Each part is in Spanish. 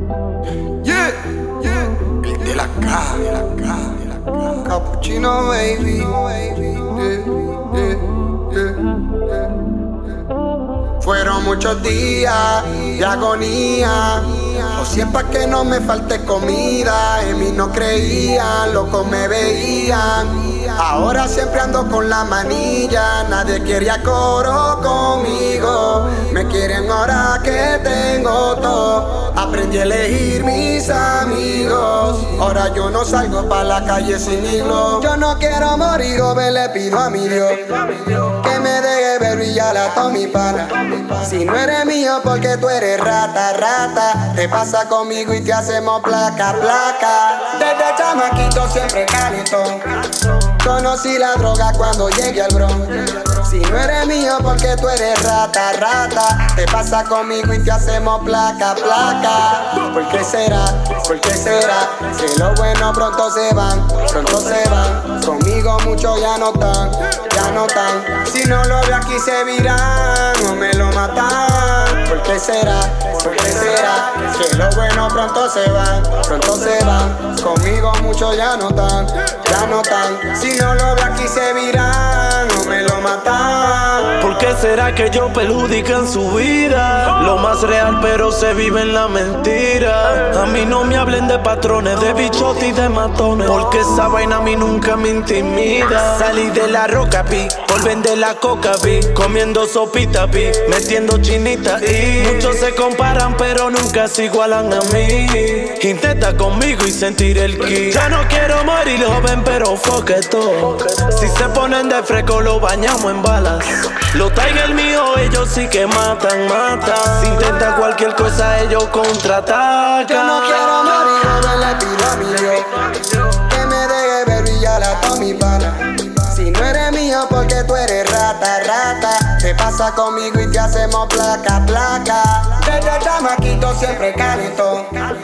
Yeah, yeah. El de la K, de la K, de la K. Cappuccino, baby. Fueron muchos días de agonía. O si es pa' que no me falte comida. En mí no creían, locos me veían. Ahora siempre ando con la manilla. Nadie quería coro conmigo. Me quieren ahora que tengo todo. Aprendí a elegir mis amigos. Ahora yo no salgo pa' la calle sin hilo. Yo no quiero morir, joven, le pido a mi Dios que me deje ver brillar a todo mi pana. Si no eres mío porque tú eres rata, rata. Te pasa conmigo y te hacemos placa, placa. Desde chamaquito siempre calentón. Conocí la droga cuando llegué al Bronx. Si no eres mío porque tú eres rata, rata. Te pasa conmigo y te hacemos placa, placa. ¿Por qué será? ¿Por qué será? Que lo bueno pronto se van, pronto se van. Conmigo muchos ya no están, ya no están. Si no lo veo aquí se virán o me lo matan. ¿Por qué será? ¿Por qué será? Que lo bueno pronto se van, pronto se van. Conmigo muchos ya no están, ya no están. Si no lo veo aquí se virán o me lo matan. ¿Por qué será que yo perjudican su vida? Lo más real pero se vive en la mentira. A mí no me hablen de patrones, de bichotes y de matones, porque esa vaina a mí nunca me intimida. Salí de la roca, vi, por vender la coca, vi, comiendo sopita, vi, metiendo chinita y muchos se comparan pero nunca se igualan a mí. Intenta conmigo y sentir el ki. Ya no quiero morir joven pero fuck it all. Si se ponen de fresco lo bañamos en balas. Los Tiger míos ellos sí que matan, matan. Si intenta cualquier cosa ellos contraatacan. Yo no quiero morir joven, le pido a mi Dios que me deje ver brillar a todo mi pana. Si no eres mío porque tú eres rata, rata. Te pasa conmigo y te hacemos placa, placa. Desde chamaquito siempre calentón.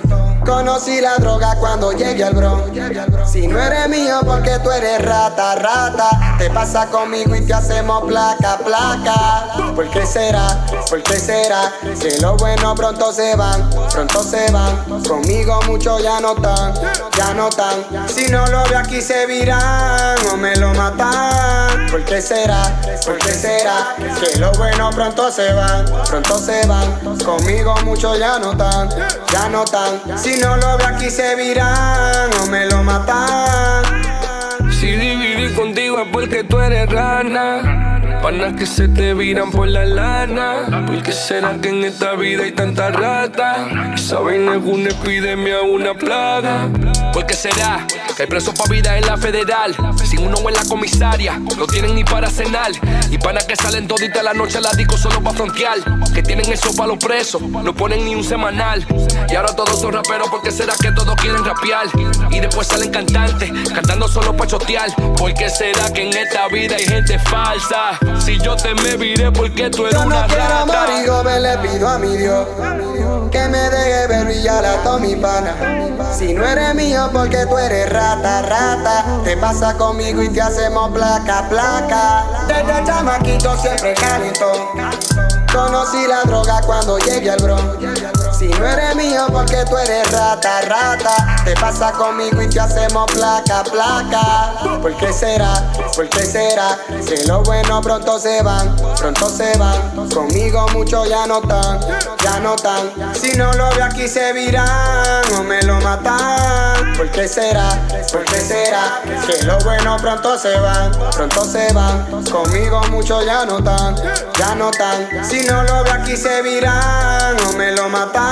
Conocí la droga cuando llegué al Bronx. Si no eres mío porque tú eres rata, rata. Te pasa conmigo y te hacemos placa, placa. ¿Por qué será? ¿Por qué será? Que lo bueno pronto se van, pronto se van. Conmigo muchos ya no están, ya no están. Si no lo veo aquí se virán o me lo matan. ¿Por qué será? ¿Por qué será? Que lo bueno pronto se van, pronto se van. Conmigo muchos ya no están, ya no están. Si no lo veo aquí se virán o me lo matan. Si dividí contigo es porque tú eres rana. Panas que se te viran por la lana. ¿Por qué será que en esta vida hay tanta rata? Esa vaina es una epidemia, una plaga. ¿Por qué será que hay presos pa' vida en la federal? Sin uno en la comisaria, no tienen ni para cenar. Y panas que salen todita la noche a la disco solo pa' frontear. Que tienen eso pa' los presos, no ponen ni un semanal. Y ahora todos son raperos, ¿por qué será que todos quieren rapear? Y después salen cantantes, cantando solo pa' chotear. ¿Por qué será que en esta vida hay gente falsa? Si yo te me viré porque tú eres una rata. Yo no quiero morir joven, le pido a mi Dios que me deje ver brillar a todo mi pana. Si no eres mío porque tú eres rata, rata. Te pasa conmigo y te hacemos placa, placa. Desde chamaquito siempre calentón. Conocí la droga cuando llegué al Bronx. Si no eres mío porque tú eres rata, rata. Te pasa conmigo y te hacemos placa, placa. ¿Por qué será? ¿Por qué será? Que lo bueno pronto se van, pronto se van. Conmigo muchos ya no están, ya no están. Si no lo veo aquí se virán o me lo matan. ¿Por qué será? ¿Por qué será? Que lo bueno pronto se van, pronto se van. Conmigo muchos ya no están, ya no están. Si no lo veo aquí se virán o me lo matan.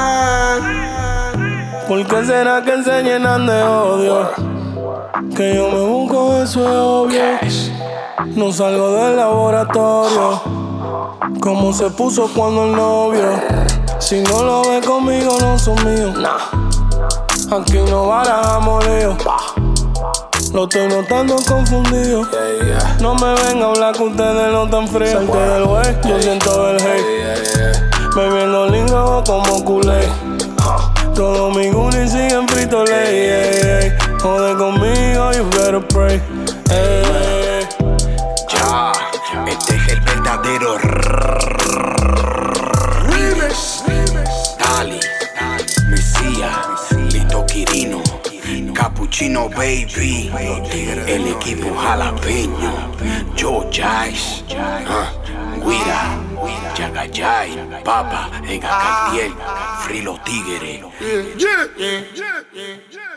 ¿Por qué será que se llenan de odio? Que yo me busco, eso es obvio. No salgo del laboratorio. Como se puso cuando el novio. Si no lo ve conmigo no son míos. Aquí no barajamos lío. Lo estoy notando confundido. No me vengan a hablar que ustedes no están fríos. Salte del wey, yo siento el hate. Bebiendo lindo como culé. Todos mis goonies siguen frito ley. Jode conmigo, you better pray. Ya, este es el verdadero remix. Dali, Messi. Mesías, Lito Quirino, Cappuccino Baby, el equipo jalapeño, Joe Jais, Guira, Yagayay, Papa, Ega Cartier, Free los Tigres. Yeah.